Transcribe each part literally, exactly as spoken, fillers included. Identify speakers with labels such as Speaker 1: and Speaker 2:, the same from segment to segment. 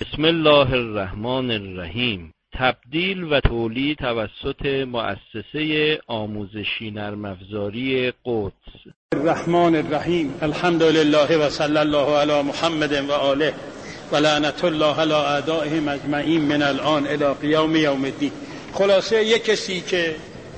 Speaker 1: بسم الله الرحمن الرحیم. تبدیل و تولید توسط مؤسسه آموزشی نرم افزاری قدس.
Speaker 2: الرحمن الرحیم. الحمد لله و صلی الله علی محمد و آله و لعنت الله علی اعدائهم اجمعین من الان الی قیام یوم الدین. خلاصه یک کسی که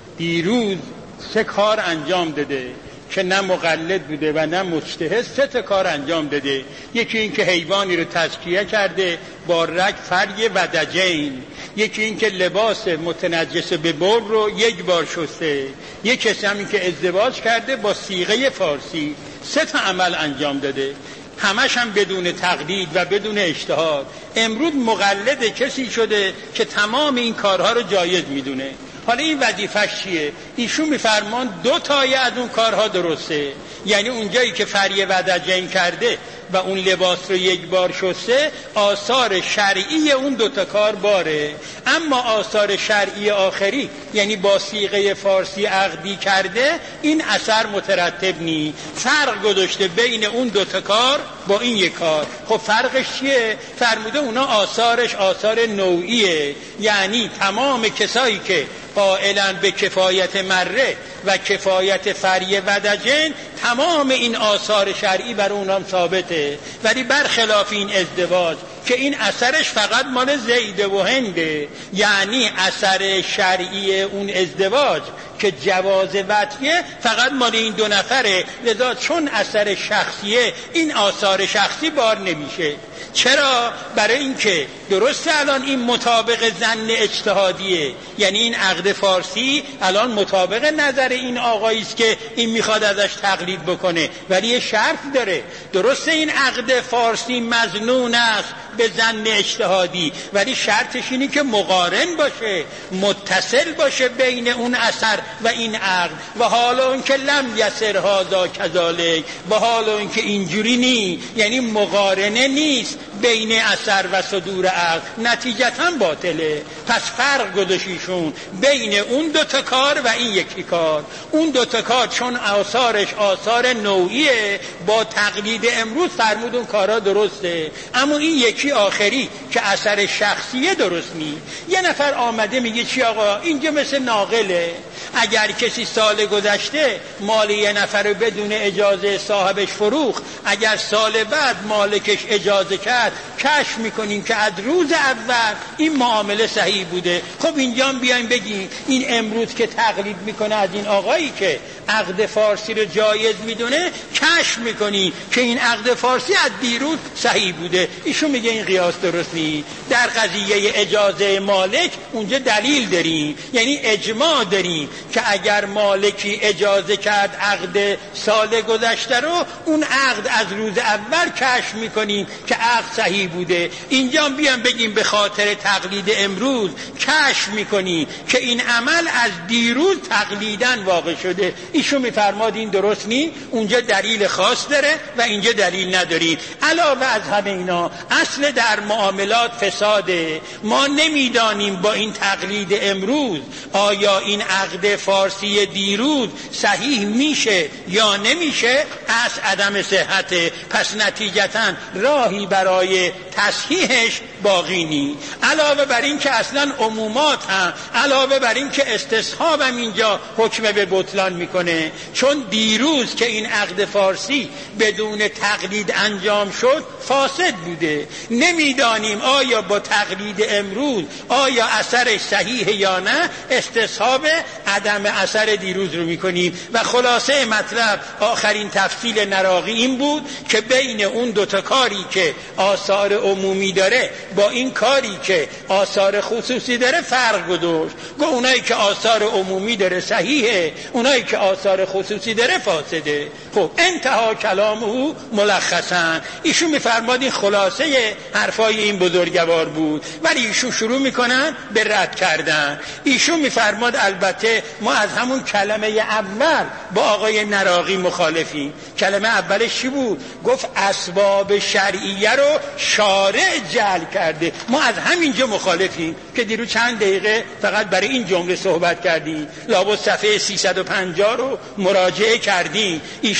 Speaker 2: دیروز سه کار انجام داده که نه مقلد بوده و نه مجتهد، سه تا کار انجام داده. یکی این که حیوانی رو تزکیه کرده با رگ فری ودجین، یکی این که لباس متنجس به بر رو یک بار شسته، یک کسی هم این که ازدواج کرده با صیغه فارسی. سه تا عمل انجام داده، همش هم بدون تقلید و بدون اجتهاد. امروز مقلد کسی شده که تمام این کارها رو جایز میدونه. حالا این وظیفش چیه؟ ایشون میفرمان دو تایی از اون کارها درسته، یعنی اونجایی که فریه ودجین کرده و اون لباس رو یک بار شسته، آثار شرعی اون دوتا کار باره، اما آثار شرعی آخری یعنی با صیغه فارسی عقدی کرده، این اثر مترتب نی. فرق گذاشته بین اون دوتا کار با این یک کار. خب فرقش چیه؟ فرموده اونا آثارش آثار نوعیه، یعنی تمام کسایی که قائلن به کفایت مره و کفایت فریه ودجین، تمام این آثار شرعی بر اونام ثابته. ولی برخلاف این ازدواج که این اثرش فقط مال زید و هنده، یعنی اثر شرعی اون ازدواج که جواز وطیه فقط مال این دو نفره، لذا چون اثر شخصیه این آثار شخصی بار نمیشه. چرا؟ برای اینکه درسته الان این مطابق ظن اجتهادیه، یعنی این عقد فارسی الان مطابق نظر این آقایی است که این میخواد ازش تقلید بکنه، ولی یه شرط داره. درسته این عقد فارسی مظنون است به ظن اجتهادی، ولی شرطش اینه که مقارن باشه، متصل باشه بین اون اثر و این عقد. و حالا اون که لم یسر هذا کذالک، و حالا اون که اینجوری نی، یعنی مقارنه نیست بین اثر و صدور عقد، نتیجتا باطله. پس فرق گذاشتیشون بین اون دوتا کار و این یکی کار. اون دوتا کار چون آثارش آثار نوعیه، با تقلید امروز فرمود اون کارا درسته، اما این یکی آخری که اثر شخصیه درست نی. یه نفر آمده میگه چی آقا اینجا مثل ناقله، اگر کسی سال گذشته مال یه نفر رو بدون اجازه صاحبش فروخت، اگر سال بعد مالکش اجازه کرد، کشف میکنیم که از روز اول این معامله صحیح بوده. خب اینجا بیایم بگیم این امروز که تقلید میکنه از این آقایی که عقد فارسی رو جایز میدونه، کشف میکنی که این عقد فارسی از دیروز صحیح بوده. ایشون میگه این قیاس درست نیست. در قضیه اجازه مالک اونجا دلیل داریم، یعنی اجماع داریم که اگر مالکی اجازه کرد عقد سال گذشته رو، اون عقد از روز اول کشف میکنیم که عقد صحیح بوده. اینجا بیان بگیم به خاطر تقلید امروز کشف میکنیم که این عمل از دیروز تقلیدن واقع شده. ایشون میفرماد این درست نی، اونجا دلیل خاص داره و اینجا دلیل نداری. علاوه از همه اینا اصل در معاملات فساده. ما نمیدانیم با این تقلید امروز آیا این عقد فارسی دیروز صحیح میشه یا نمیشه. اصل عدم صحته، پس نتیجتا راهی برای تصحیحش باقی نی. علاوه بر این که اصلا عمومات هم، علاوه بر این که استصحاب هم اینجا حکم به بطلان میکنه، چون دیروز که این عقد فارسی بدون تقلید انجام شد فاسد بوده. نمیدانیم آیا با تقلید امروز آیا اثرش صحیح یا نه، استصحاب عدم اثر دیروز رو میکنیم. و خلاصه مطلب آخرین تفصیل نراقی این بود که بین اون دوتا کاری که آثار عمومی داره با این کاری که آثار خصوصی داره فرق گذاشت. گفت اونایی که آثار عمومی داره صحیحه، اونایی که آثار خصوصی داره فاسده. خب انتها کلامه ملخصا. ایشون میفرماد این خلاصه حرفای این بزرگوار بود، ولی ایشون شروع میکنن به رد کردن. ایشون میفرماد البته ما از همون کلمه اول با آقای نراقی مخالفیم. کلمه اولش چی بود؟ گفت اسباب شرعیه رو شارع جعل کرده. ما از همینجا مخالفیم که دیرو چند دقیقه فقط برای این جمله صحبت کردیم. لابد صفحه سیصد و پنجاه رو مراجعه کردیم. ایشون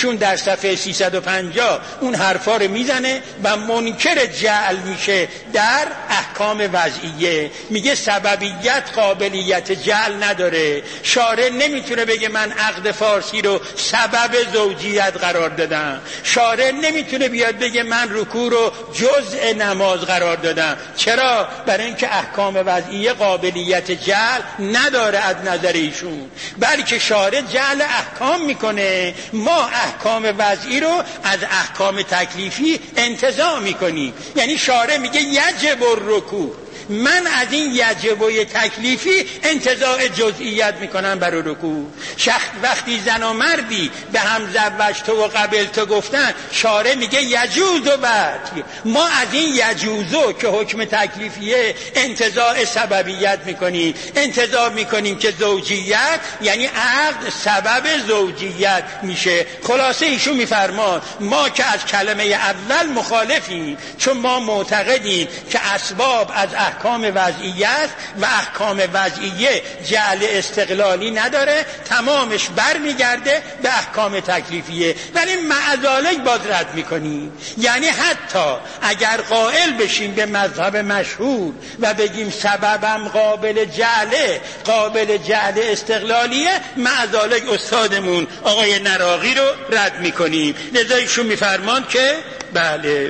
Speaker 2: ایشون در صفحه سیصد و پنجاه اون حرفا رو میزنه و منکر جعل میشه در احکام وضعیه. میگه سببیت قابلیت جعل نداره. شارع نمیتونه بگه من عقد فارسی رو سبب زوجیت قرار دادم. شارع نمیتونه بیاد بگه من رکوع رو جزء نماز قرار دادم. چرا؟ برای اینکه احکام وضعیه قابلیت جعل نداره از نظر ایشون، بلکه شارع جعل احکام میکنه. ما احکام وضعی رو از احکام تکلیفی انتزاع میکنیم. یعنی شارع میگه یجب الرکوع، من از این یجب و تکلیفی انتزاع جزئیت میکنم برای رکوع. شخص وقتی زن و مردی به هم زوجت و قبلت گفتن، شارع میگه یجوز و بعد ما از این یجوزو که حکم تکلیفیه انتزاع سببیت میکنیم. انتزاع میکنیم که زوجیت یعنی عقد سبب زوجیت میشه. خلاصه ایشون میفرماد ما که از کلمه اول مخالفیم، چون ما معتقدیم که اسباب از احکام وضعیت و احکام وضعیه جعل استقلالی نداره، تمامش بر میگرده به احکام تکلیفیه. ولی معذالک باز رد میکنیم. یعنی حتی اگر قائل بشیم به مذهب مشهور و بگیم سببم قابل جعله، قابل جعل استقلالیه، معذالک استادمون آقای نراقی رو رد میکنیم. لذا ایشون میفرمان که بله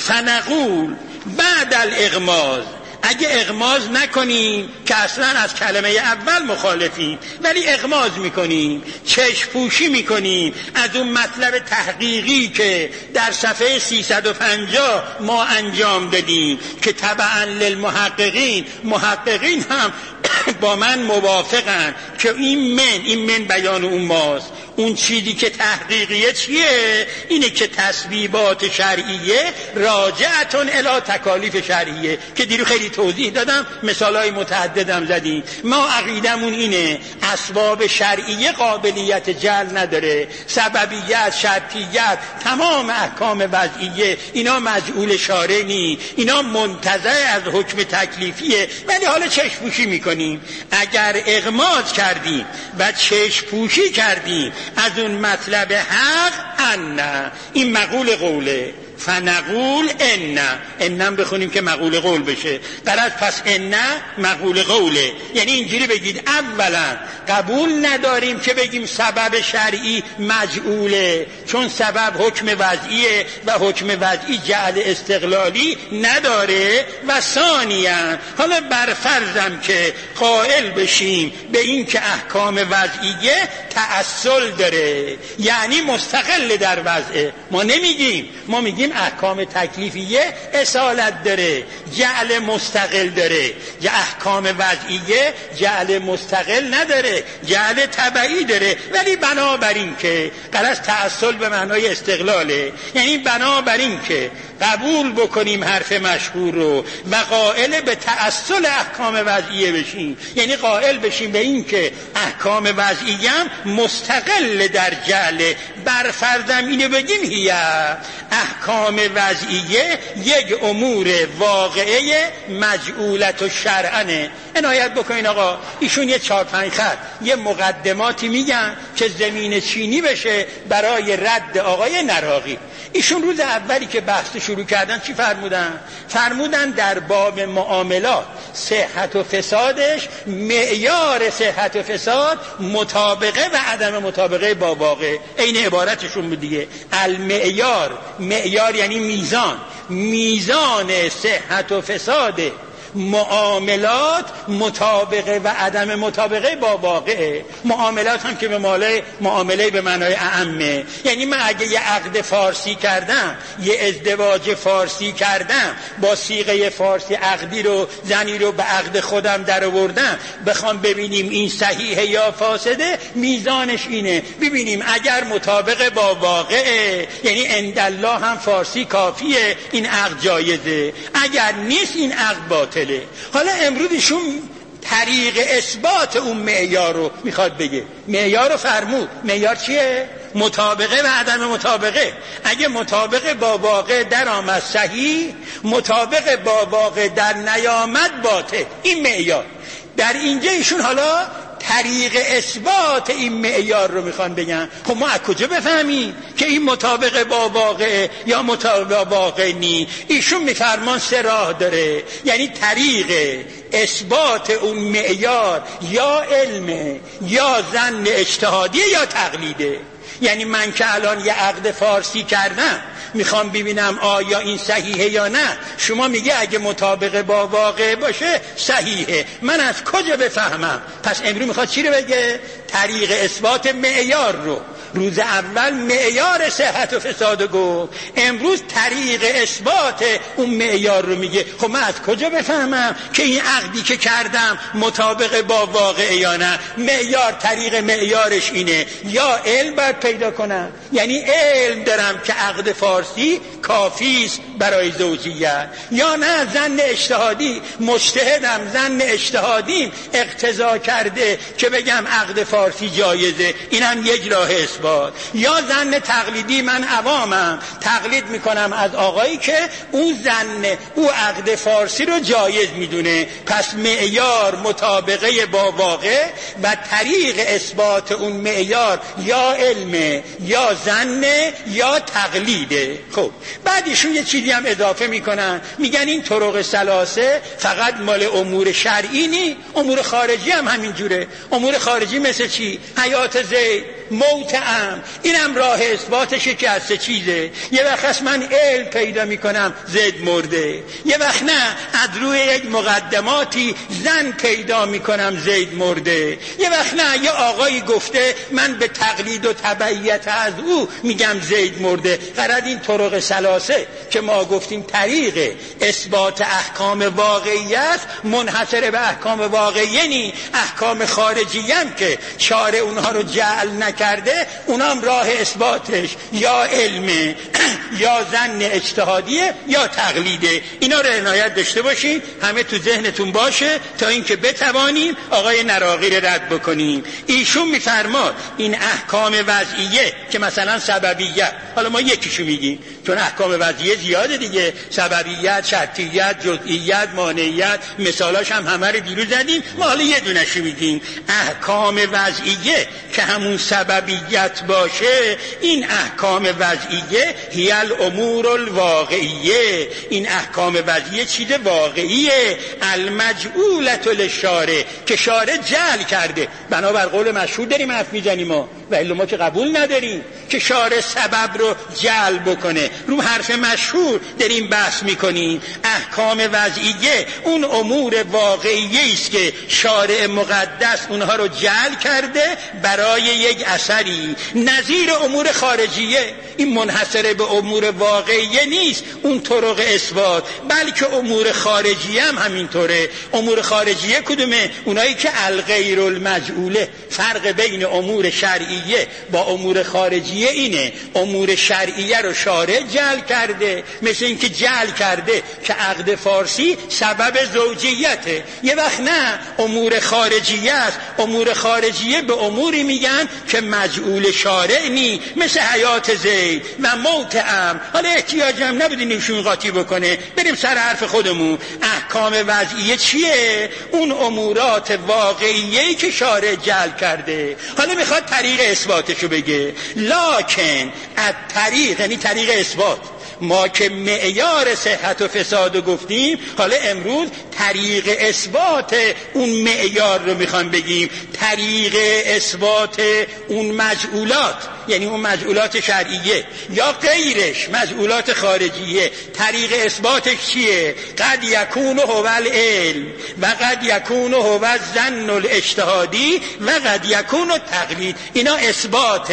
Speaker 2: فنقول بعد الاغماز، اگه اغماز نکنیم که اصلا از کلمه اول مخالفیم، ولی اغماز میکنیم، چشم پوشی میکنیم از اون مطلب تحقیقی که در صفحه سیصد و پنجاه ما انجام دادیم که تبعا للمحققین، محققین هم با من موافقن که این من، این من بیان اون ماست. اون چیزی که تحقیقیه چیه؟ اینه که تسبیبات شرعیه راجعتون الی تکالیف شرعیه که دیرو خیلی توضیح دادم، مثالای متعددم زدیم. ما عقیدمون اینه اسباب شرعیه قابلیت جعل نداره، سببیت، شرطیت، تمام احکام وضعیه اینا مجعول شارع نی، اینا منتزع از حکم تکلیفیه. ولی حالا چشم پوشی میکنیم. اگر اغماض کردیم و چشم پوشی کردیم از اون مطلب حق، ان این مقول قوله، فنقول ان، انم بخونیم که مقول قول بشه. غرض پس ان مقول قوله، یعنی اینجوری بگید اولا قبول نداریم که بگیم سبب شرعی مجعوله، چون سبب حکم وضعیه و حکم وضعی جعل استقلالی نداره. و ثانیا حالا برفرضم که قائل بشیم به این که احکام وضعیه تأصل داره، یعنی مستقل در وضعه، ما نمیگیم، ما میگیم احکام تکلیفیه اصالت داره، جعل مستقل داره. احکام وضعیه جعل مستقل نداره، جعل تبعی داره. ولی بنابراین که غرض تأصل به معنای استقلاله، یعنی بنابراین که قبول بکنیم حرف مشهور رو و قائل به تأصل احکام وضعیه بشیم، یعنی قائل بشیم به این که احکام وضعیه هم مستقل در جعل. برفرضم اینو بگیم هی احکام وضعیه یک امور واقعه مجعولت و شرعنه. عنایت بکنین آقا، ایشون یه چهار پنج خط یه مقدماتی میگن که زمین چینی بشه برای رد آقای نراقی. ایشون روز اولی که بحث شروع کردن چی فرمودن؟ فرمودن در باب معاملات صحت و فسادش، معیار صحت و فساد مطابقه و عدم مطابقه با واقع. این عبارتشون بود دیگه. المعیار، معیار یعنی میزان، میزان صحت و فساد معاملات مطابقه و عدم مطابقه با واقعه. معاملات هم که به معنای معامله به معنای اعمه، یعنی من اگه یه عقد فارسی کردم، یه ازدواج فارسی کردم، با صیغه فارسی عقدی رو، زنی رو به عقد خودم در آوردم، بخوام ببینیم این صحیحه یا فاسده، میزانش اینه. ببینیم اگر مطابق با واقعه، یعنی عند الله هم فارسی کافیه، این عقد جایزه. اگر نیست این عقد باطل. حالا امروز ایشون طریق اثبات اون معیار رو میخواد بگه. معیار رو فرمود. معیار چیه؟ مطابقه و عدم مطابقه. اگه مطابقه با واقع در آمد صحیح، مطابقه با واقع در نیامد باطل. این معیار. در اینجا ایشون حالا طریق اثبات این معیار رو میخوان بگن. خب ما از کجا بفهمیم که این مطابق با واقع یا مطابق با واقع نی؟ ایشون میفرمان سه راه داره، یعنی طریق اثبات اون معیار یا علم یا ظن اجتهادی یا تقلیده. یعنی من که الان یه عقد فارسی کردم میخوام ببینم آیا این صحیحه یا نه، شما میگه اگه مطابق با واقع باشه صحیحه، من از کجا بفهمم؟ پس امروز میخواد چی رو بگه؟ طریق اثبات معیار رو. روز اول معیار صحت و فساد گفت، امروز طریق اثبات اون معیار رو میگه. خب من از کجا بفهمم که این عقدی که کردم مطابق با واقع یا نه؟ معیار، طریق معیارش اینه، یا علم باید پیدا کنم، یعنی علم دارم که عقد فارسی کافی است برای زوجیت، یا نه ظن اجتهادی، مجتهدم ظن اجتهادیم اقتضا کرده که بگم عقد فارسی جایزه، اینم یک راه اثبات. یا ظن تقلیدی، من عوامم تقلید میکنم از آقایی که اون ظن او عقد فارسی رو جایز میدونه، پس معیار مطابقه با واقع و طریق اثبات اون معیار یا علم یا ظن یا تقلیده. خب بعد ایشون یه چیزی هم اضافه میکنن، میگن این طرق ثلاثه فقط مال امور شرعی نی، امور خارجی هم همین جوره. امور خارجی مثل چی؟ حیات زید، موت ام، اینم راه اثباتشه که از سه چیزه. یه وقت من علم پیدا میکنم زید مرده، یه وقت نه از روی یک مقدماتی زن پیدا میکنم زید مرده، یه وقت نه یه آقایی گفته من به تقلید و تبعیت از او میگم زید مرده. قرار این طرق ثلاثه که ما گفتیم طریق اثبات احکام واقعیت منحصر به احکام واقعی نی، احکام خارجی هم که شارع اونها رو جعل نکرده اونام راه اثباتش یا علم یا ظن اجتهادیه یا تقلیده. اینا رو عنایت داشته باشین، همه تو ذهنتون باشه تا اینکه بتوانیم آقای نراقی رو رد بکنیم. ایشون میفرماد این احکام وضعیه که مثلا سببیت، حالا ما یکیشو میگیم چون احکام وضعیه زیاده دیگه، سببیت، شرطیت، جزئیت، مانعیت، مثالاش هم همه رو دیروز زدیم، ما حالا یه دونشو میگیم. احکام وضعیه که همون سببیت باشه، این احکام وضعیه هی الامور الواقعیه، این احکام وضعیه چیز واقعیه، المجعولة للشارع که شارع جعل کرده. بنابر قول مشهور داریم حرف میزنیم ما، و الا ما که قبول نداریم که شارع سبب رو جعل بکنه. رو حرف مشهور داریم بحث میکنیم. احکام وضعیه اون امور واقعیه است که شارع مقدس اونها رو جعل کرده برای یک اثری. نظیر امور خارجیه این منحصر به امور واقعیه نیست، اون طرق اثبات، بلکه امور خارجیه هم همینطوره. امور خارجیه کدومه؟ اونایی که الغیر المجعوله. فرق بین امور شرعیه با امور خارجیه اینه، امور شرعیه رو شارع جعل کرده، مثل اینکه جعل کرده که عقد فارسی سبب زوجیته. یه وقت نه امور خارجیه است، امور خارجیه به اموری میگن که مجعول شارع نی، مثل حیات زید و موت ام. حالا احتیاج هم نبودین ایشون قاطی بکنه، بریم سر حرف خودمون. احکام وضعیه چیه؟ اون امورات واقعیه‌ای که شارع جعل کرده. حالا میخواد طریق اثباتشو بگه. لکن از طریق، یعنی طریق اثبات، ما که معیار صحت و فساد رو گفتیم، حالا امروز طریق اثبات اون معیار رو میخوام بگیم. طریق اثبات اون مجعولات، یعنی اون مجعولات شرعیه یا غیرش، مجعولات خارجیه. طریق اثباتش چیه؟ قد یکون هو العلم و قد یکون هو الظن الاجتهادی و قد یکون التقلید. اینا اثبات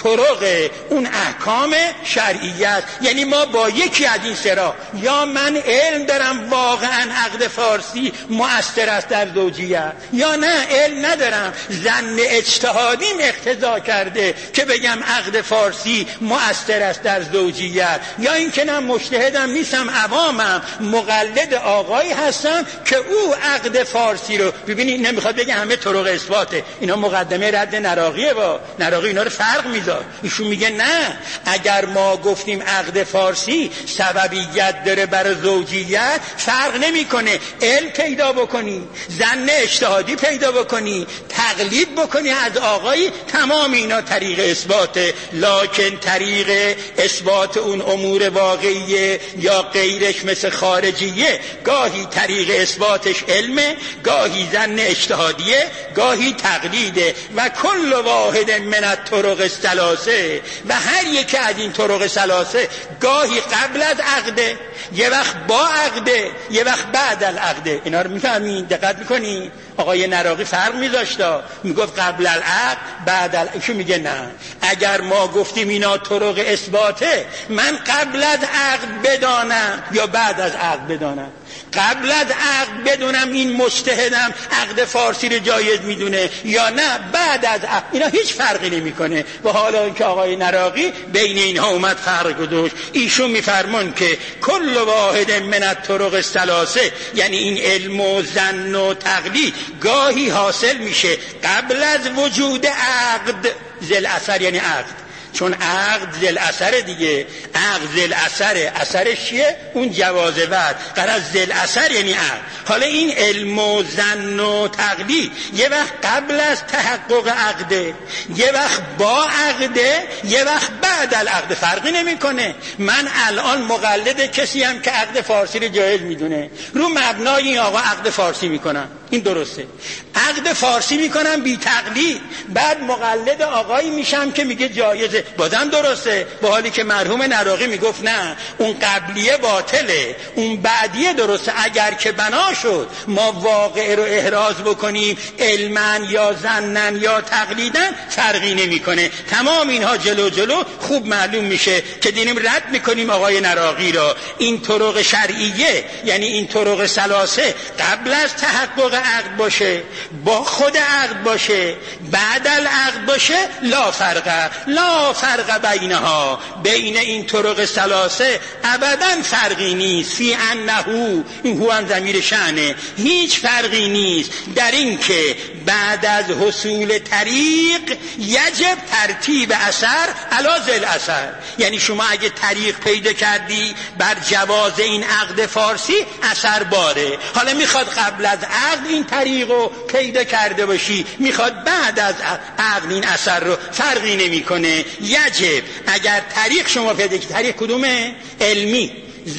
Speaker 2: طرق اون احکام شرعیه است. یعنی ما با یکی از این سرا، یا من علم دارم واقعا عقد فارسی مؤثر است در زوجیت، یا نه علم ندارم، ظن اجتهادیم اقتضا کرده که بگم عقد فارسی مؤثر است در زوجیت، یا اینکه نه مجتهدم نیستم، عوامم، مقلد آقایی هستم که او عقد فارسی رو. ببینید نمیخواد بگه همه طرق اثباته، اینا مقدمه رد نراقیه. با نراقی اینا رو فرق میذاره. ایشون میگه نه، اگر ما گفتیم عقد فارسی سببیت داره برای زوجیت، فرق نمیکنه علم پیدا بکنی، ظن اجتهادی پیدا بکنی، تقلید بکنی از آقایی، تمام اینا طریق اثباته. لکن طریق اثبات اون امور واقعیه یا غیرش مثل خارجیه، گاهی طریق اثباتش علمه، گاهی ظن اجتهادیه، گاهی تقلیده. و کل واحد من الطرق الثلاثه، و هر یک از این طرق ثلاثه گاهی قبل از عقده، یه وقت با عقده، یه وقت بعد العقده. اینا رو میفهمین؟ دقت میکنین؟ آقای نراقی فرق میذاشت، میگفت قبل العقد بعد العقد. ایشون میگه نه، اگر ما گفتیم اینا طرق اثباته، من قبل از عقد بدانم یا بعد از عقد بدانم؟ قبل از عقد بدونم این مجتهدم عقد فارسی رو جایز میدونه یا نه بعد از عقد؟ اینا هیچ فرقی نمیکنه. و حالا که آقای نراقی بین اینها اومد فرق گذاشت، ایشون میفرمون که کل واحد من الطرق الثلاثه، یعنی این علم و ظن و تقلید گاهی حاصل میشه قبل از وجود عقد. ذل اثر یعنی عقد، چون عقد ذل اثر دیگه، عقد ذل اثره، اثرش چیه؟ اون جواز بعد. قرار ذل اثر یعنی عقد. حالا این علم و ظن و تقلید یه وقت قبل از تحقق عقده، یه وقت با عقده، یه وقت بعد العقد. فرقی نمیکنه. من الان مقلد کسی هم که عقد فارسی رو جایز میدونه، رو مبنای این آقا عقد فارسی میکنم، این درسته. عقد فارسی میکنم بی تقلید، بعد مقلد آقایی میشم که میگه جایزه، بازم درسته. با حالی که مرحوم نراقی میگفت نه، اون قبلیه باطله، اون بعدیه درسته. اگر که بنا شد ما واقع رو احراز بکنیم علماً یا ظناً یا تقلیداً، فرقی نمیکنه. تمام اینها جلو جلو خوب معلوم میشه که دینیم رد میکنیم آقای نراقی را. این طرق شرعیه، یعنی این طرق ثلاثه قبل از تحقق عقد باشه، با خود عقد باشه، بعد العقد باشه، لا فرق لا فرق بینها، بین این طرق ثلاثه ابدا فرقی نیست. فی انه، این هو ضمیر شأنه، هیچ فرقی نیست در این که بعد از حصول طریق یجب ترتیب اثر علی ذل اثر. یعنی شما اگه طریق پیدا کردی بر جواز این عقد فارسی، اثر باره. حالا میخواد قبل از عقد این طریق رو پیدا کرده باشی، میخواد بعد از عقد این اثر رو، فرقی نمیکنه. یجب اگر طریق شما پیدا کردی، طریق کدومه؟ علمی،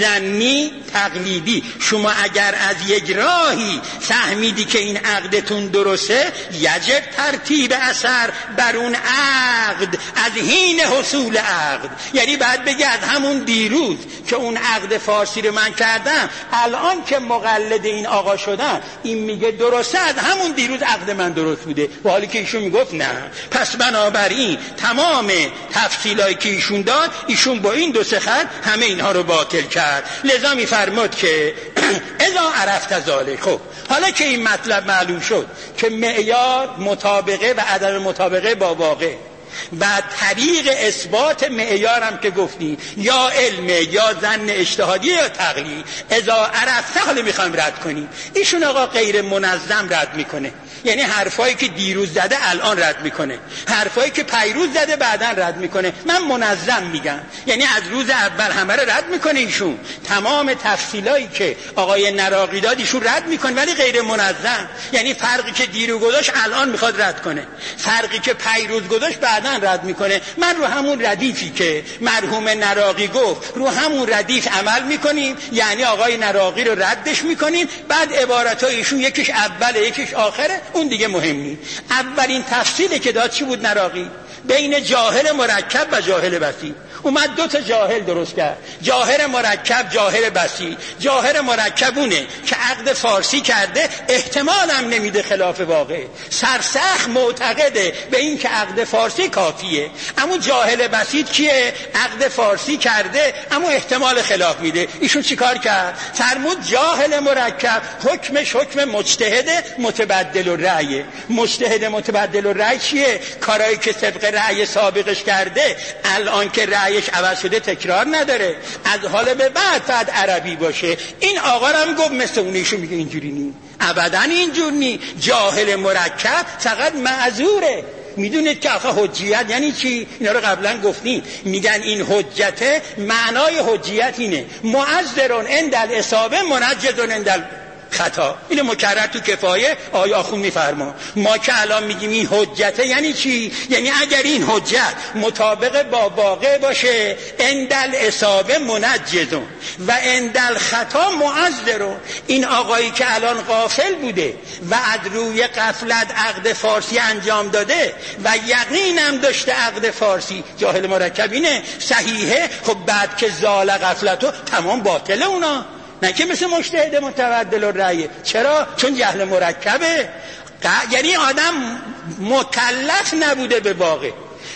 Speaker 2: ظنی، تقلیدی. شما اگر از یک راهی فهمیدی که این عقدتون درسته، یجب ترتیب اثر بر اون عقد از حین حصول عقد. یعنی بعد بگی از همون دیروز که اون عقد فارسی رو من کردم، الان که مقلد این آقا شدم، این میگه درسته، از همون دیروز عقد من درست بوده. و حالی که ایشون میگفت نه. پس بنابراین تمام تفصیلایی که ایشون داد، ایشون با این دو سه خط همه اینها رو باطل کرد. لذا میفرمود که اذا عرفت ذلک. خب حالا که این مطلب معلوم شد که معیار مطابقه و عدم مطابقه با واقع و طریق اثبات معیارم که گفتی یا علم یا ظن اجتهادی یا تقلید، اذا عرفت، حالا میخوایم رد کنیم. ایشون آقا غیر منظم رد میکنه، یعنی حرفایی که دیروز زده الان رد میکنه، حرفایی که پیروز زده بعداً رد میکنه. من منظم میگم، یعنی از روز اول همه رو رد میکنه ایشون. تمام تفصیلایی که آقای نراقی داد ایشون رد میکنه، ولی غیر منظم. یعنی فرقی که دیروز گذاشت الان میخواد رد کنه، فرقی که پیروز گذاشت بعداً رد میکنه. من رو همون ردیفی که مرحوم نراقی گفت، رو همون ردیف عمل میکنیم، یعنی آقای نراقی رو ردش میکنیم. بعد عبارتای ایشون یکیش اوله یکیش آخره، اون دیگه مهم نیست. اولین تفصیلی که داد چی بود نراقی؟ بین جاهل مرکب و جاهل بسیط. اومد دو تا جاهل درست کرد، جاهل مرکب، جاهل بسیط. جاهل مرکبونه که عقد فارسی کرده، احتمال هم نمیده خلاف واقع، سرسخت معتقده به این که عقد فارسی کافیه. اما جاهل بسیط کیه؟ عقد فارسی کرده اما احتمال خلاف میده. ایشون چیکار کرد؟ فرمود جاهل مرکب حکمش حکم مجتهد متبدل الرأی. مجتهد متبدل الرأی چیه؟ کارایی که طبق رأی سابقش کرده الان که رأیش عوض شده تکرار نداره، از حال به بعد بعد عربی باشه. این آقا هم گفت مثل اونیشون میگه اینجوری نی، ابدا اینجور نی. جاهل مرکب فقط معذوره. میدونید که آخه حجیت یعنی چی؟ اینا رو قبلا گفتیم. میگن این حجته، معنای حجیت اینه معذرون عند الاصابه منجزون عند خطا. اینو مکرر تو کفایه آقای آخوند میفرما. ما که الان میگیم این حجته یعنی چی؟ یعنی اگر این حجت مطابق با واقع باشه اندل اصابه منجزون و اندل خطا معذرون. این آقایی که الان غافل بوده و از روی غفلت عقد فارسی انجام داده و یقینم داشته عقد فارسی جاهل مرکبینه صحیحه، خب بعد که زال غفلتو تمام باطله اونا، نه که مثل مجتهد متبدل الرأی. چرا؟ چون جهل مرکبه. یعنی آدم مکلف نبوده به واقع،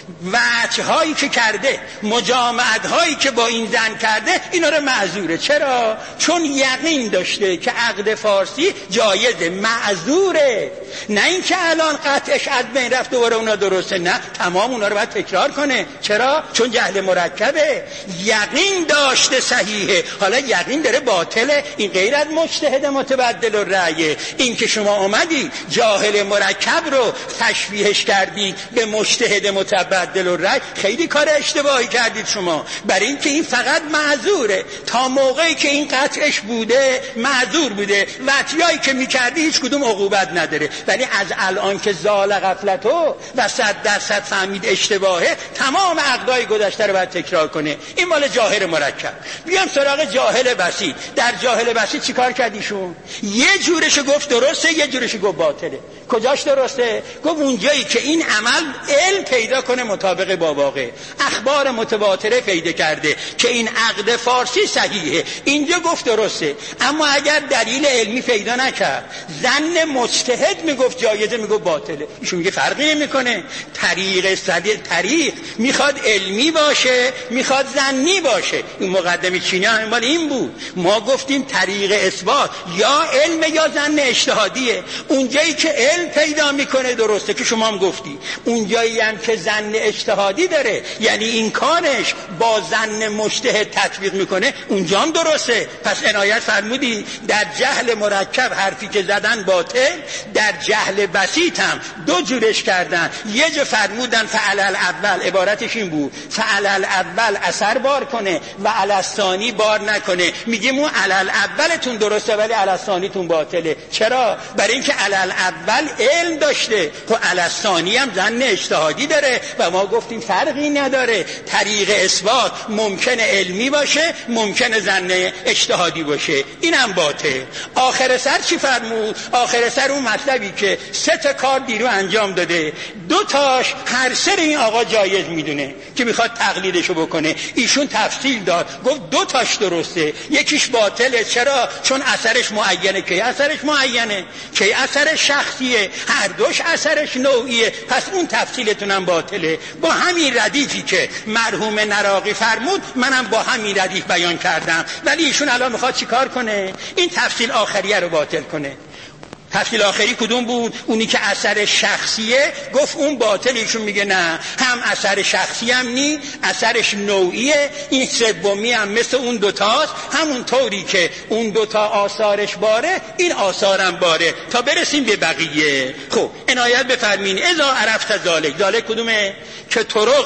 Speaker 2: وجه هایی که کرده، مجامعت هایی که با این زن کرده، اینا رو معذوره. چرا؟ چون یقین داشته که عقد فارسی جایزه، معذوره. نه اینکه الان قطعش از بین رفت دوباره اونا درسته، نه، تمام اونا رو باید تکرار کنه. چرا؟ چون جهل مرکبه. یقین داشته صحیحه، حالا یقین داره باطله. این غیر از مجتهد متبدل الرأی. این که شما اومدی جاهل مرکب رو تشبیهش کردی به مجتهد متبدل الرأی، خیلی کار اشتباهی کردید شما. برای اینکه این فقط معذوره، تا موقعی که این قطعش بوده معذور بوده، وطیایی که میکردی هیچ کدوم عقوبت نداره. ولی از الان که زال غفلتو و صد درصد فهمید اشتباهه، تمام عقدای گذشته رو باید تکرار کنه. این مال جاهل مرکب. بیام سراغ جاهل بسیط. در جاهل بسیط چیکار کردیشون؟ یه جورش گفت درسته، یه جورش گفت باطله. کجاش درسته؟ گفت اونجایی که این عمل علم پیدا کنه مطابق با واقع، اخبار متواتره پیدا کرده که این عقد فارسی صحیحه، اینجا گفت درسته. اما اگر دلیل علمی پیدا نکرد، ظن مجتهد میگفت جایزه، میگفت باطله. ایشون میگه فرقی نمیکنه. طریق صدیق طریق میخواد علمی باشه، میخواد ظنی باشه. این مقدمه چینی هم مال این بود. ما گفتیم طریق اثبات یا علم یا ظن اجتهادیه. اونجایی که علم پیدا میکنه درسته که شما هم گفتی. اونجایی هم که ظن اجتهادی داره، یعنی این کارش با ظن مجتهد تطبیق میکنه، اونجا هم درسته. پس عنایت فرمودی در جهل مرکب حرفی که زدن باطل، در جهل بسیط هم دو جورش کردن. یه جا فرمودن فعل الاول، عبارتش این بود فعل الاول اثر بار کنه و علی الثانی بار نکنه. میگیم اون علی الاولتون درسته ولی علی الثانیتون باطله. چرا؟ برای اینکه علی الاول علم داشته، خب علی الثانی هم ظن اجتهادی داره و ما گفتیم فرقی نداره. طریق اثبات ممکنه علمی باشه، ممکنه ظن اجتهادی باشه. اینم باطل. آخر سر چی فرمود؟ آخر سر اون مطلبی که سه تا کار دیرو انجام داده، دو تاش هر سر این آقا جایز میدونه که میخواد تقلیدشو بکنه. ایشون تفصیل داد، گفت دو تاش درسته، یکیش باطله. چرا؟ چون اثرش معینه. کی اثرش معینه؟ کی اثرش شخصیه؟ هر دوش اثرش نوعیه. پس اون تفصیلتونم باطله. با همین ردیفی که مرحوم نراقی فرمود منم با همین ردیف بیان کردم. ولی ایشون الان میخواد چیکار کنه؟ این تفصیل آخریه رو باطل کنه. تفصیل آخری کدوم بود؟ اونی که اثر شخصیه، گفت اون باطل. ایشون میگه نه، هم اثر شخصی هم نی، اثرش نوعیه. این سومی هم مثل اون دوتاست، همون طوری که اون دوتا آثارش باره، این آثارم باره، تا برسیم به بقیه. خب عنایت بفرمین اذا عرفت ذالک. ذالک کدومه؟ که طرق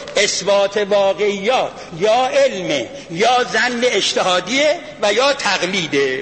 Speaker 2: اثبات واقعیات یا علمه یا ظن اجتهادیه و یا تقلیده.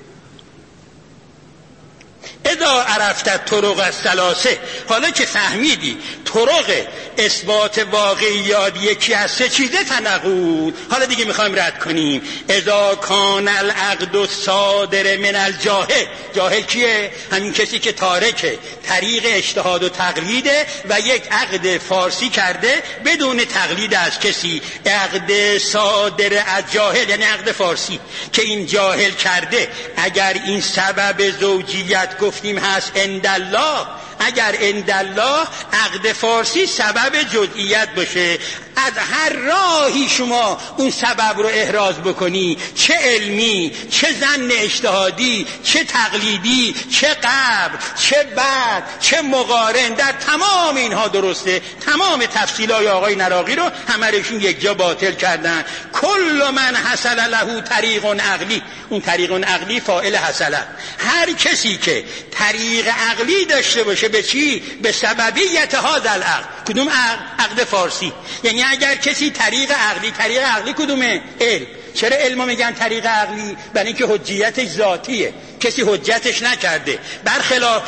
Speaker 2: اذا عرفت طرق الثلاثه، حالا که فهمیدی طرق اثبات واقعیات یکی از سه چیزه تنقول، حالا دیگه میخوایم رد کنیم. اذا کان العقد الصادر من الجاهل. جاهل کیه؟ همین کسی که تارکه طریق اجتهاد و تقلیده و یک عقد فارسی کرده بدون تقلید از کسی. عقد صادر از جاهل یعنی عقد فارسی که این جاهل کرده، اگر این سبب زوجیت گفتیم هست عندالله، اگر عندالله عقد فارسی سبب جزئیت باشه، از هر راهی شما اون سبب رو احراز بکنی، چه علمی، چه ظن اجتهادی، چه تقلیدی، چه قبل، چه بعد، چه مقارن، در تمام اینها درسته. تمام تفصیلای آقای نراقی رو همه‌شون یک جا باطل کردن. کل من حصل له طریق عقلی، اون طریق عقلی فاعل حصله. هر کسی که طریق عقلی داشته باشه، به چی؟ به سببیت هذا العقد. کدوم عقد؟ عقد فارسی. یعنی اگر کسی طریق عقلی، طریق عقلی کدومه؟ علم. چرا علم میگن طریق عقلی؟ برای اینکه حجیتش ذاتیه، کسی حجتش نکرده، برخلاف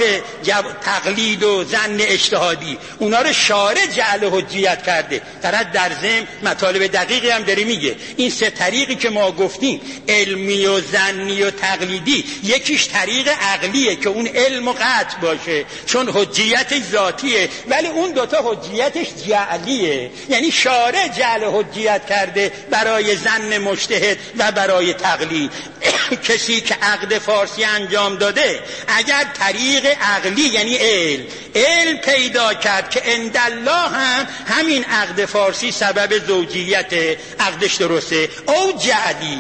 Speaker 2: تقلید و ظن اجتهادی اونا رو شارع جعل حجیت کرده. طرف در ضمن مطالب دقیقی هم داره میگه این سه طریقی که ما گفتیم، علمی و ظنی و تقلیدی، یکیش طریق عقلیه که اون علم و قطع باشه چون حجیتش ذاتیه، ولی اون دوتا حجیتش جعلیه، یعنی شارع جعل حجیت کرده برای ظن مجتهد و برای تقلید. کسی که عقد فارسی انجام داده اگر طریق عقلی یعنی علم علم پیدا کرد که عندالله هم همین عقد فارسی سبب زوجیت عقدش درسته، او جعلی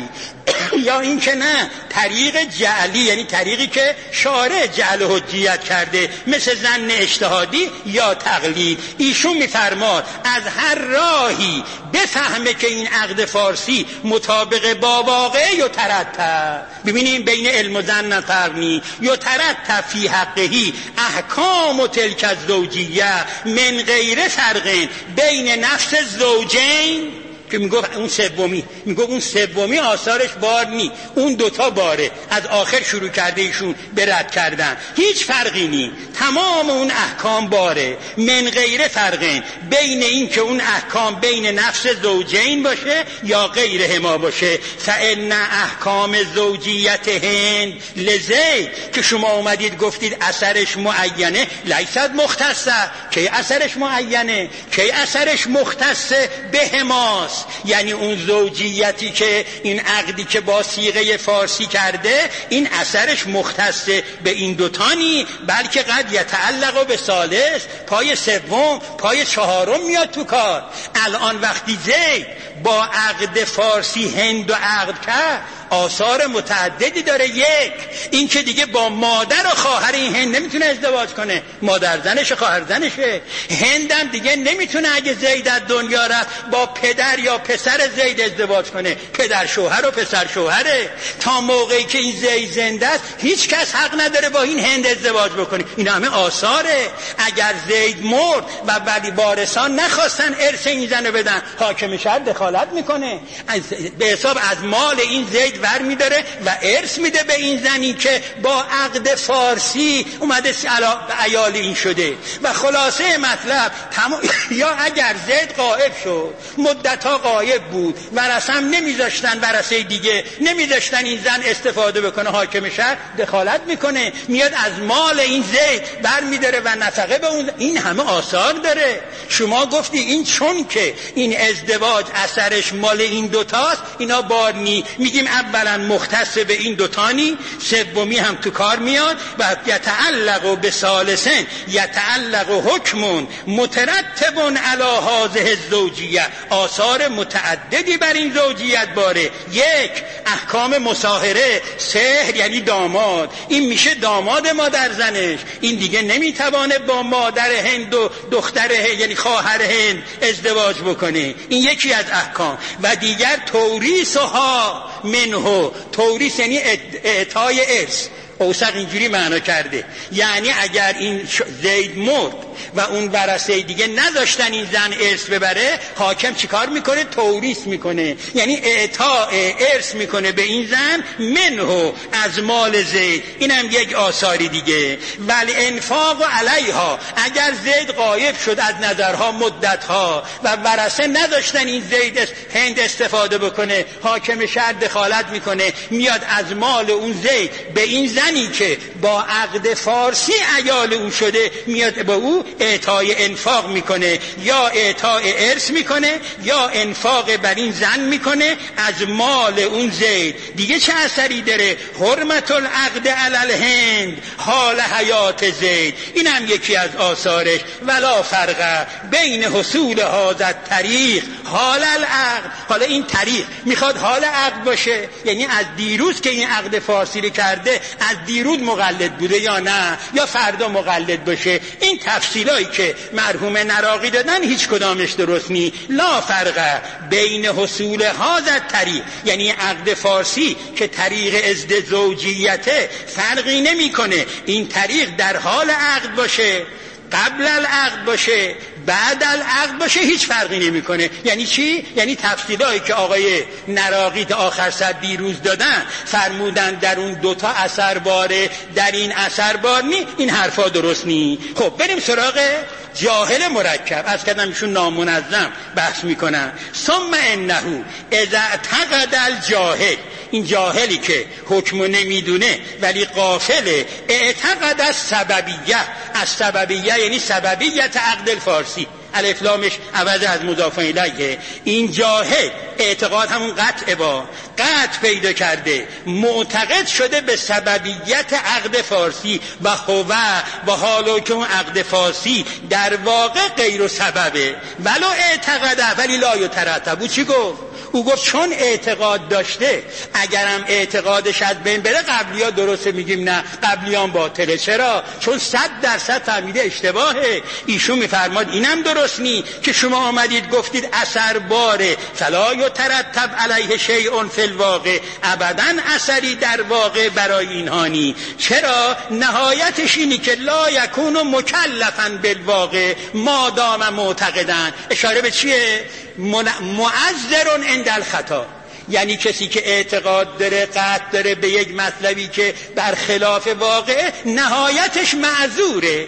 Speaker 2: یا این که نه طریق جعلی یعنی طریقی که شارع جعل حجیت کرده مثل ظن اجتهادی یا تقلید. ایشون میفرماد از هر راهی بفهمه که این عقد فارسی مطابق با واقع یا ترتب، ببینیم بین علم و ظن فرق نی، یا ترتب فی حقهی احکام تلک الزوجیه من غیر فرق بین نفس الزوجین، که میگفت اون سومی میگفت اون سومی آثارش بار نی، اون دوتا باره، از آخر شروع کرده ایشون به رد کردن، هیچ فرقی نی، تمام اون احکام باره، من غیر فرقین، بین این که اون احکام بین نفس زوجین باشه یا غیرهما باشه. فان احکام زوجیت هند لزید که شما اومدید گفتید اثرش معینه، لیست مختصه، که اثرش معینه که اثرش مختصه بهماست، یعنی اون زوجیتی که این عقدی که با صیغه فارسی کرده این اثرش مختص به این دوتانی، بلکه قد یتعلق به ثالث، پای سوم پای چهارم میاد تو کار. الان وقتی زید با عقد فارسی هند و عقد کرد آثار متعددی داره. یک این که دیگه با مادر و خواهر این هند نمیتونه ازدواج کنه، مادر زنشه خواهر زنشه. هندم دیگه نمیتونه اگه زید از دنیا رفت با پدر یا پسر زید ازدواج کنه، پدر شوهر و پسر شوهره. تا موقعی که این زید زنده است هیچ کس حق نداره با این هند ازدواج بکنه. این همه آثاره. اگر زید مرد و ولی وارثان نخواستن ارث این زنو بدن، حاکم شهر دخالت میکنه، به حساب از مال این زید ور میداره و ارث میده به این زنی که با عقد فارسی اومده عیال این شده. و خلاصه مطلب تمام یا اگر زید غائب شد، مدتها غایب بود، ورثه هم نمیذاشتن، ورثه دیگه نمیذاشتن این زن استفاده بکنه، حاکم شهر دخالت میکنه، میاد از مال این زید بر میداره و نفقه به اون. این همه آثار داره. شما گفتی این چون که این ازدواج اثرش مال این دوتاست اینا بار نی، میگیم اولا مختص به این دوتانی، سومی هم تو کار میاد و یتعلق به ثالثن یتعلق حکم مترتب علی هذه الزوجیه، آثار متعددی بر این زوجیت باره. یک احکام مصاهره، سحر یعنی داماد، این میشه داماد مادر زنش، این دیگه نمیتوانه با مادر هند و دختر هند یعنی خواهر هند ازدواج بکنه. این یکی از احکام. و دیگر توریثها منه، توریث یعنی اعطای ارث، اوسق اینجوری معنا کرده، یعنی اگر این زید مرد و اون ورثه دیگه نذاشتن این زن ارث ببره، حاکم چیکار میکنه؟ توریث میکنه، یعنی اعطاء ارث میکنه به این زن منه از مال زید. اینم یک آثاری دیگه. ولی انفاق علیها، اگر زید غایب شد از نظرها مدتها و ورثه نذاشتن این زید هند استفاده بکنه، حاکم شهر دخالت میکنه، میاد از مال اون زید به این زنی که با عقد فارسی عیال اون شده میاد با او اعطای انفاق میکنه، یا اعطای ارث میکنه یا انفاق بر این زن میکنه از مال اون زید. دیگه چه اثری داره؟ حرمت العقد علی الهند حال حیات زید، این هم یکی از آثارش. ولا فرق بین حصول هذا طریق حال العقد، حالا این طریق میخواد حال عقد باشه، یعنی از دیروز که این عقد فارسی رو کرده از دیروز مقلد بوده یا نه، یا فردا مقلد باشه. این تفصیلایی که مرحوم نراقی دادن هیچ کدامش درست نی. لا فرق بین حصول هذا طریق، یعنی عقد فارسی که طریق ازد زوجیته فرقی نمیکنه، این طریق در حال عقد باشه، قبل العقد باشه، بعد العقد باشه هیچ فرقی نمیکنه. یعنی چی؟ یعنی تفصیلایی که آقای نراقی تا آخر سر دیروز دادن فرمودن در اون دوتا اثر باره، در این اثر بار نی، این حرفا درست نی. خب بریم سراغ جاهل مرکب. از کردم ایشون نامنظم بحث میکنن. ثم انه اذا اعتقد الجاهل، این جاهلی که حکمو نمیدونه ولی غافله، اعتقد از سببیه، از سببیه یعنی سببیت عقد الفارسی، الف لامش عوض از مضاف الیه. این جاهل اعتقاد همون قطع با قطع پیدا کرده، معتقد شده به سببیت عقد فارسی و هو و حالا که اون عقد فارسی در واقع غیر و سببه. ولو اعتقده ولی لا یترتب. چی گفت؟ او گفت چون اعتقاد داشته، اگرم اعتقادش از بین بره قبلی ها درسته، میگیم نه قبلیان باطله. چرا؟ چون صد درصد فهمیده اشتباهه. ایشون میفرماد اینم درست نی که شما آمدید گفتید اثر باره، فلا یترتب علیه شیء فی الواقع، ابدا اثری در واقع برای اینها نی. چرا؟ نهایتش اینی که لا یکون مکلفا بالواقع ما دام معتقدن. اشاره به چیه؟ معذر عند الخطا، یعنی کسی که اعتقاد داره، قطع داره به یک مطلبی که برخلاف واقع، نهایتش معذوره،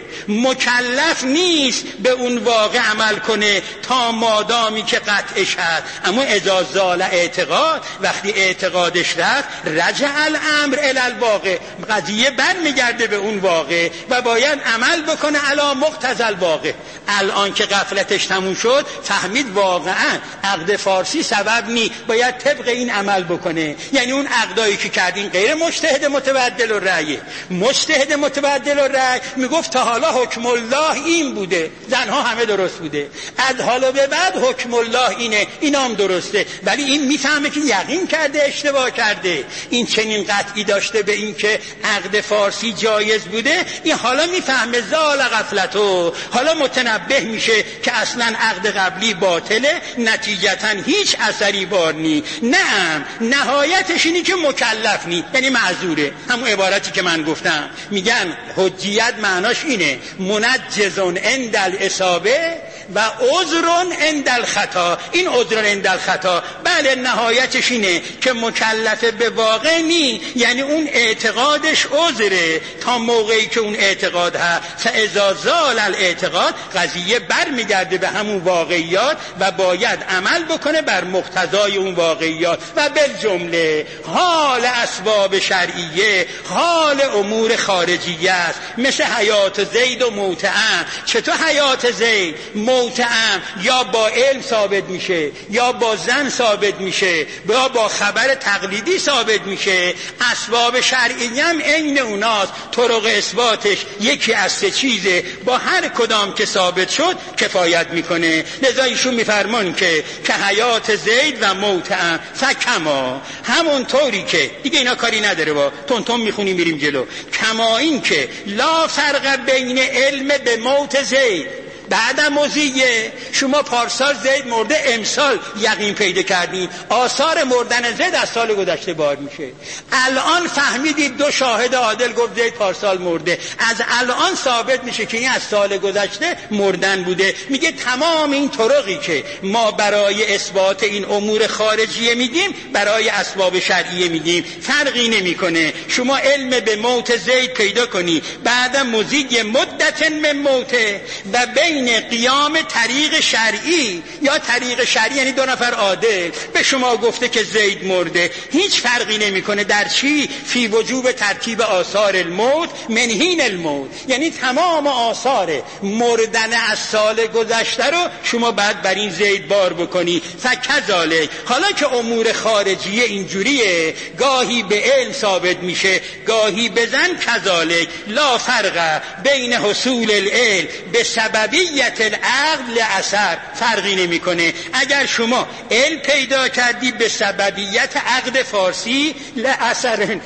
Speaker 2: مکلف نیست به اون واقع عمل کنه تا مادامی که قطعش هست. اما اذا زال اعتقاد، وقتی اعتقادش رفت، رجع الامر الی الواقع، قضیه برمیگرده به اون واقع و باید عمل بکنه علی مقتضی الواقع. الان که غفلتش تموم شد فهمید واقعا عقد فارسی سبب نی، باید طبق این عمل بکنه. یعنی اون عقدایی که کردین غیر مجتهد متبدل الرأی. مجتهد متبدل الرأی میگفت تا حالا حکم الله این بوده، زنها همه درست بوده، از حالا به بعد حکم الله اینه، اینام درسته. ولی این میفهمه که یقین کرده اشتباه کرده. این چنین قطعی داشته به این که عقد فارسی جایز بوده، این حالا میفهمه زال غفلتو، حالا متنبه میشه که اصلا عقد قبلی باطله، نتیجتا هیچ اثری بار نی. نعم نهایتش اینی که مکلف نی، یعنی معذوره. همون عبارتی که من گفتم، میگن حجیت معناش اینه منجزون عند الاصابه و عذرون عند الخطا. این عذرون عند الخطا بله نهایتش اینه که مکلف به واقع نی، یعنی اون اعتقادش عذره تا موقعی که اون اعتقاد ها فاذا زال الاعتقاد، قضیه برمیگرده به همون واقعیات و باید عمل بکنه بر مقتضای اون واقعیات. و بالجمله حال اسباب شرعیه حال امور خارجیه است، مثل حیات زید و موتعم. چطور حیات زید موتعم یا با علم ثابت میشه، یا با زن ثابت میشه، یا با خبر تقلیدی ثابت میشه. اسباب شرعیه هم عین اوناست، طرق اثباتش یکی از سه چیزه، با هر کدام که ثابت شد کفایت میکنه. لذا ایشون میفرمان که که حیات زید و موتعم فکما، همون طوری که دیگه اینا کاری نداره، با تون تون میخونیم میریم جلو. کما این که لا فرق بین علم به موت زید بعد مزیه. شما پارسال زید مرده، امسال یقین پیدا کردین، آثار مردن زید از سال گذشته بار میشه. الان فهمیدید دو شاهد عادل گفت زید پارسال مرده، از الان ثابت میشه که این از سال گذشته مردن بوده. میگه تمام این طرقی که ما برای اثبات این امور خارجیه میگیم برای اسباب شرعیه میگیم، فرقی نمیکنه. شما علم به موت زید پیدا کنی بعد مزیه مدت من موته و بین بین قیام طریق شرعی یا طریق شرعی، یعنی دو نفر عادل به شما گفته که زید مرده، هیچ فرقی نمیکنه در چی؟ فی وجوب ترتیب آثار الموت منهین الموت، یعنی تمام آثار مردن از سال گذشته رو شما بعد بر این زید بار بکنی. فکذالک، حالا که امور خارجیه اینجوریه، گاهی به علم ثابت میشه گاهی بزن، کذالک لا فرق بین حصول العلم به سببیت العقل لأثر، فرقی نمیکنه. اگر شما علم پیدا کردی به سببیت عقد فارسی لأثر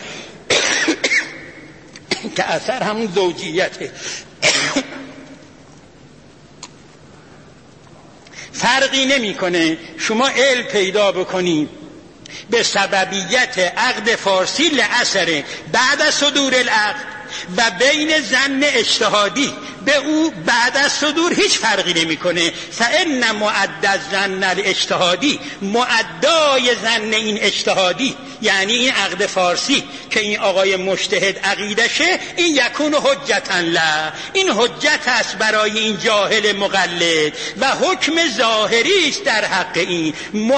Speaker 2: که اثر همون زوجیته، فرقی نمیکنه شما علم پیدا بکنید به سببیت عقد فارسی لأثر بعد از صدور العقد و بین ظن اجتهادی به او بعد از صدور هیچ فرقی نمیکنه. فان معد الظن الاجتهادی، معدای ظن این اجتهادی یعنی این عقد فارسی که این آقای مجتهد عقیدشه، این یکون حجتا له، این حجت است برای این جاهل مقلد و حکم ظاهری است در حق این.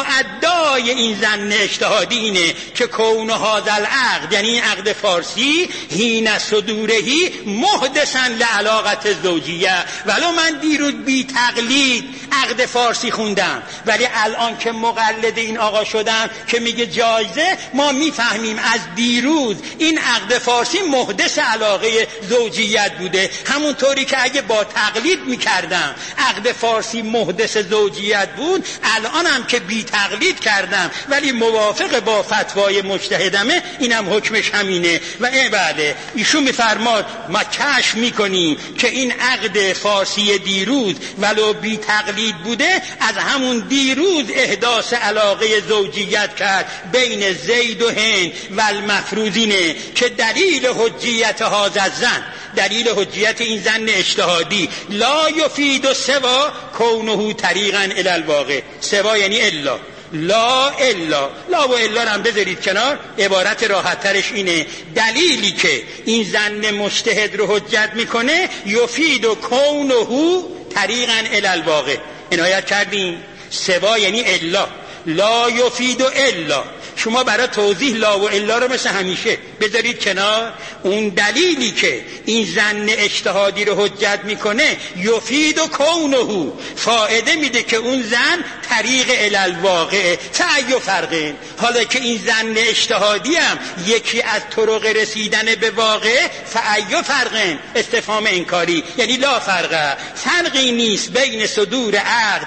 Speaker 2: معدای این ظن اجتهادی اینه که کون هذا العقد، یعنی این عقد فارسی، حین صدورهی محدثا لعلاقت زوجیه. ولو من دیروز بی تقلید عقد فارسی خوندم، ولی الان که مقلد این آقا شدم که میگه جایزه، ما میفهمیم از دیروز این عقد فارسی محدث علاقه زوجیت بوده. همونطوری که اگه با تقلید میکردم عقد فارسی محدث زوجیت بود، الانم که بی تقلید کردم ولی موافق با فتوای مجتهدمه، اینم حکمش همینه. و این بعده ایشون میفرماد ما کشف میکنیم که این عقد فارسی دیروز ولو بی تقلید بوده، از همون دیروز احداث علاقه زوجیت کرد بین زید و هند و المفروضینه که دلیل حجیت هذا الظن، دلیل حجیت این ظن اجتهادی، لا یفید سوا کونه طریقا الی الواقع. سوا یعنی الا، لا الا، لا و الا هم بذارید کنار، عبارت راحت ترش اینه دلیلی که این ظن مجتهد رو حجت میکنه، یفید و کونه طریقا الی الواقع. عنایت کردیم؟ سوا یعنی الا، لا یفید و الا. شما برای توضیح لا و الا رو مثل همیشه بذارید کنار. اون دلیلی که این ظن اجتهادی رو حجت میکنه، یفید و کونه، فائده میده که اون ظن طریق الی الواقع. فأی فرقین، حالا که این ظن اجتهادی هم یکی از طرق رسیدن به واقع، فأی فرقین، استفهام انکاری، یعنی لا فرقه، فرقی نیست بین صدور عقد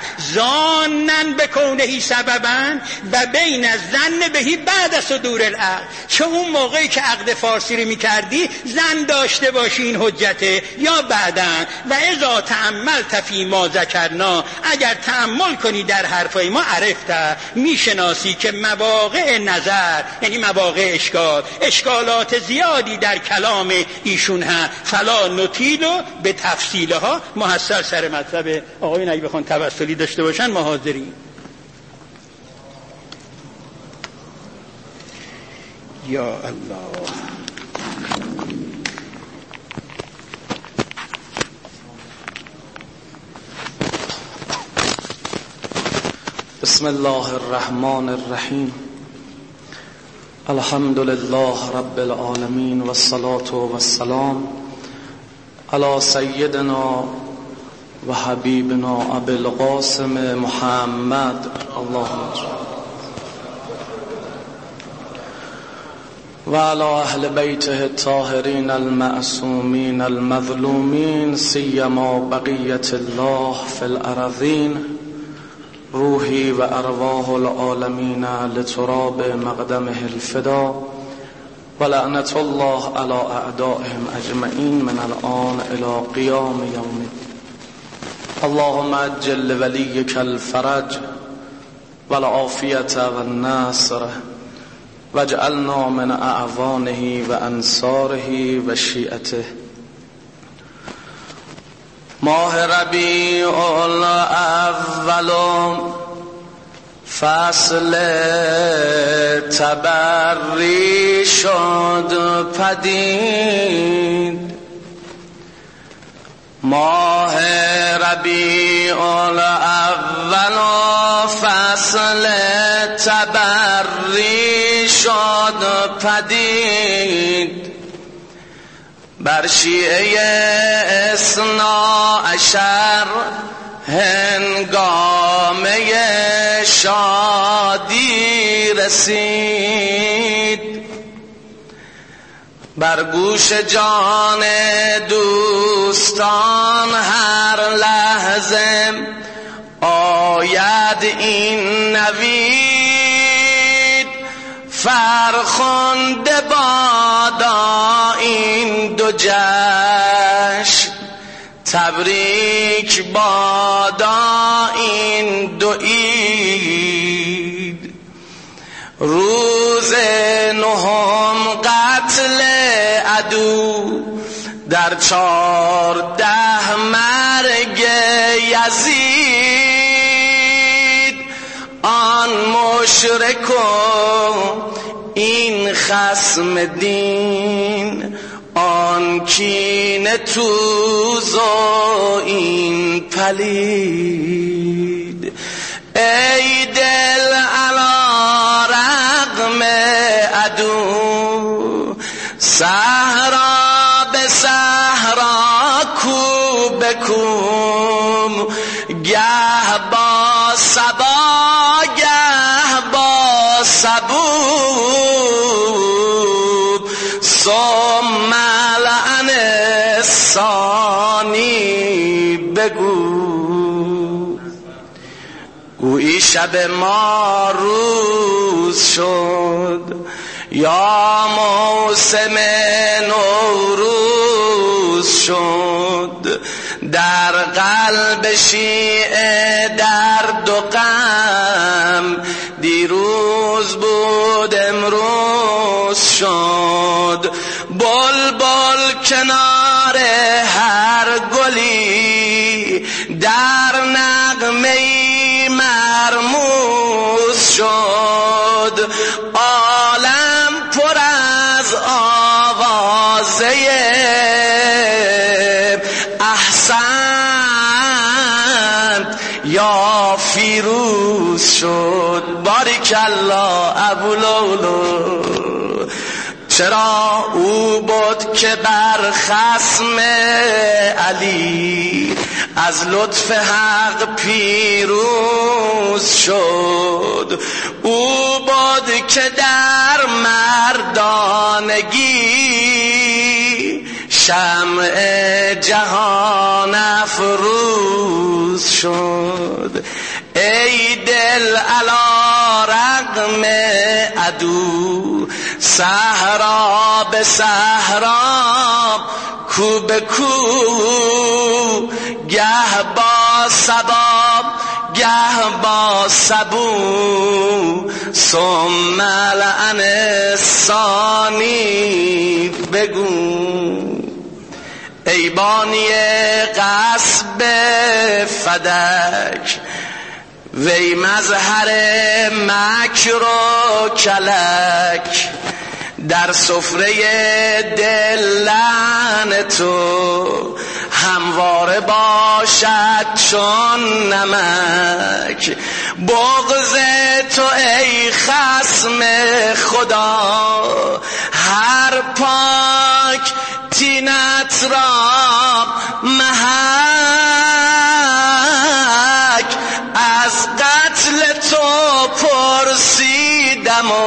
Speaker 2: ظانن بکونه سببا و بین الظن بهی بعد از صدور العقد. چه اون موقعی که عقد فارسی رو میکردی ظن داشته باشی این حجته، یا بعدن. و اذا تأملت فی ما ذکرنا، اگر تأمل کنی در حرفای ما، عرفت، میشناسی که مواقع نظر یعنی مواقع اشکال، اشکالات زیادی در کلام ایشون ها، فلا نطیلو به تفصیلها. محصل سر مطلب آقایون اگه بخوان توسلی داشته باشن ما حاضریم. یا الله.
Speaker 3: بسم الله الرحمن الرحیم. الحمد لله رب العالمین والصلاة والسلام علی سیدنا و حبیبنا ابی القاسم محمد اللهم و علی اهل بیته الطاهرین المعصومین المظلومین، سیما بقیت الله فی الارضین. روحی و ارواح العالمین لتراب مقدمه الفدا، و لعنت الله علی اعدائهم اجمعین من الان الی قیام یوم الدین. اللهم عجل لولیک الفرج و العافیة و النصر، واجعلنا من اعوانه و انصاره و شیعته. ماه ربیع الاول فصل تبری شد پدید. ماه ربیع الاول فصل تبری شد پدید. بر شیعه اثنا عشر هنگامه شادی رسید. بر گوش جان دوستان هر لحظه آید این نوید. فرخنده بادا این دو جشن، تبریک بادا این دو عید. روز نهم قتل عدو در چارده مرگ یزید آن مشرک و این خصم دین، آن کینه توز و این پلید. ای دل علی رغم عدو، صحرا به صحرا کو به کوم، گه با صبا گه با سبوب، ثم لعن ثانی بگو. گویی شب ما روز شد، یا موسم نوروز شد، در قلب شیعه درد و غم، دیروز بود امروز شد. بلبل کنار هر گلی، در نغمه مرموز شد. عالم پر از آوازه احسنت یا فیروز شد. باریکالله ابولولو. چرا او بود که بر خصم علی از لطف حق پیروز شد. او بود که در مردانگی شمع جهان افروز شد. ای دل علی رغم عدو، صحرا به صحرا کو به کو، گه با سباب گه با سبو، ثم لعن ثانی بگو. ای بانی قصب فدک، وی مظهر مکر و کلک، در سفره دل لعن تو همواره باشد چون نمک. بغض تو ای خصم خدا، هر پاک تینت را محک. از قتل تو پرسیدم و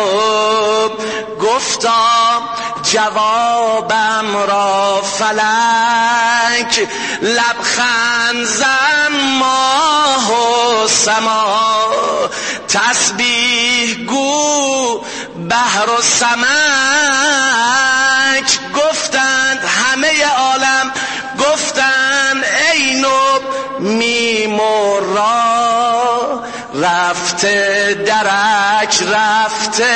Speaker 3: گفتا جوابم را فلک. لبخند زن ماه و سما، تسبیح گو بحر و سمک. گفتند همه عالم، گفتند ای نوب میمورا، رفته درک رفته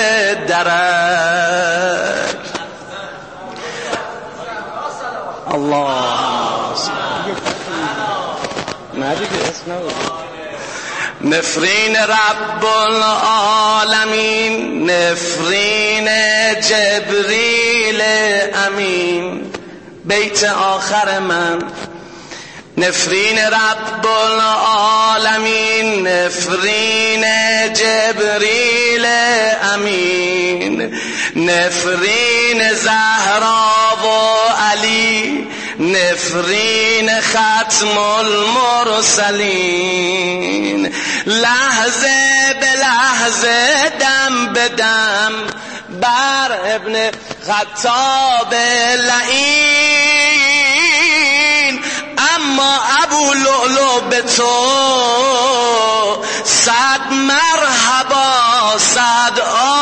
Speaker 3: درک. الله نفرین رب العالمین، نفرین جبریل امین. بیت آخر من. نفرین رب العالمین، نفرین جبریل امین، نفرین زهرا و علی، نفرین ختم المرسلین. لحظه به لحظه دم به دم بر ابن خطاب لعین. اما ابو لؤلؤ به تو صد مرحبا صد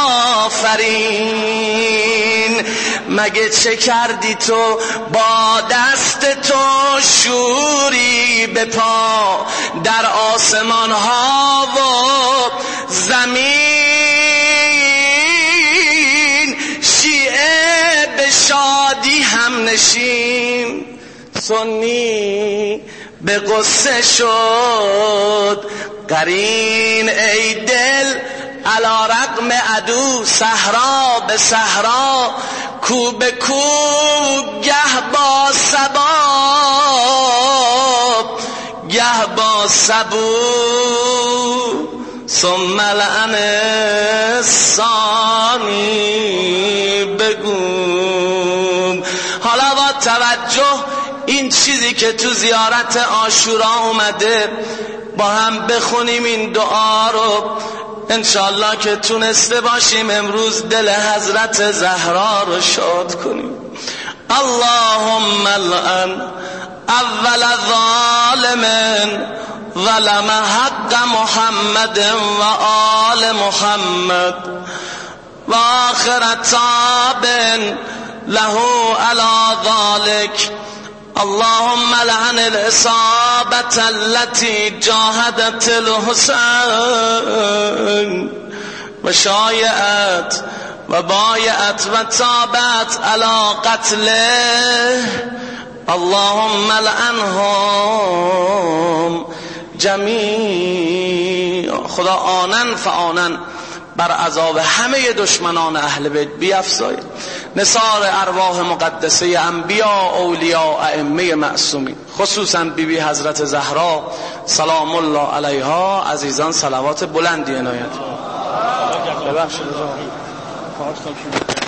Speaker 3: آفرین. مگه چه کردی تو با دست تو شوری به پا در آسمان ها و زمین. شیعه به شادی هم نشین سنی به قصه شد قرین ای دل علا رقم عدو صحرا به صحرا کو به کو گه با سباب گه با سبو ثم لعن ثانی بگوم. حالا با توجه این چیزی که تو زیارت عاشورا اومده با هم بخونیم این دعا رو، انشالله که تونسته باشیم امروز دل حضرت زهرا رو شاد کنیم. اللهم لعن اول ظالم ظلم حق محمد و آل محمد و آخر تاب له علی ذلك. اللهم لعن الإصابة التي جاهدت الحسين وشايعت وبايعت وتابت على قتله. اللهم لعنهم جميعا. خدا آنن فآنن بر عذاب همه دشمنان اهل بیت بیفزاید. نثار ارواح مقدسه انبیا اولیاء ائمه معصومین، خصوصا بیبی بی حضرت زهرا سلام الله علیها. عزیزان صلوات بلندی عنایت. ببخشید